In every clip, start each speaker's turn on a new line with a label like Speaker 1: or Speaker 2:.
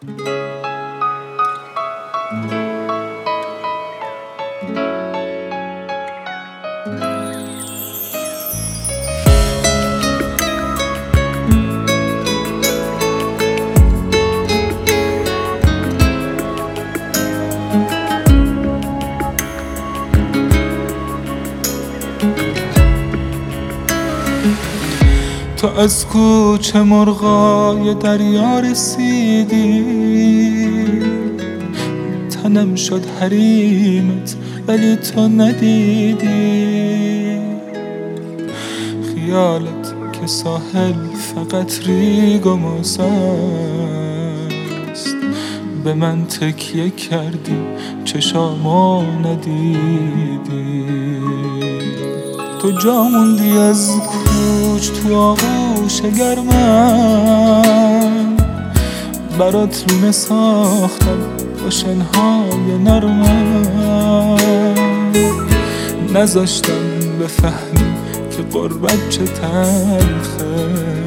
Speaker 1: تو از کوچه مرغای دریا رسیدی، تنم شد حریمت ولی تو ندیدی. خیالت که ساحل فقط ریگ و موساست، به من تکیه کردی چشامو ندیدی. تو جا موندی از کوچ تو آغوش گرمم، برات لونه ساختم با شنهای نرمم. نذاشتم بفهمی که غربت چه تلخه،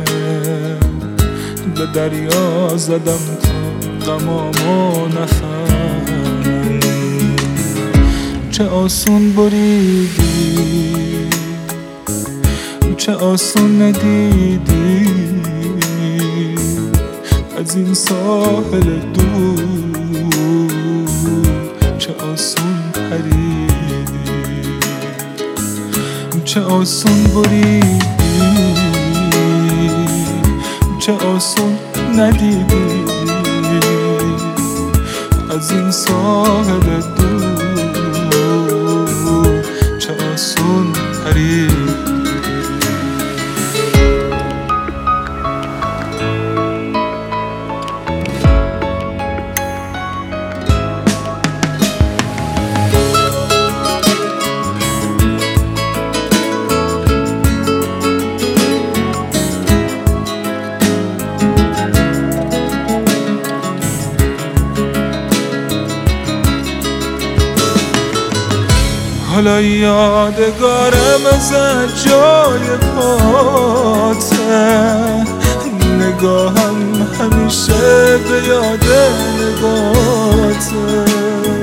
Speaker 1: به دریا زدم تا غمامو نفهمی. چه آسون بریدی، چه آسون ندیدی، از این ساحل دور چه آسون پریدی. چه آسون بریدی، چه آسون ندیدی، از این ساحل دور چه آسون پریدی. حالا یادگارم از جای پاته، نگاهم همیشه به یاد نگاته.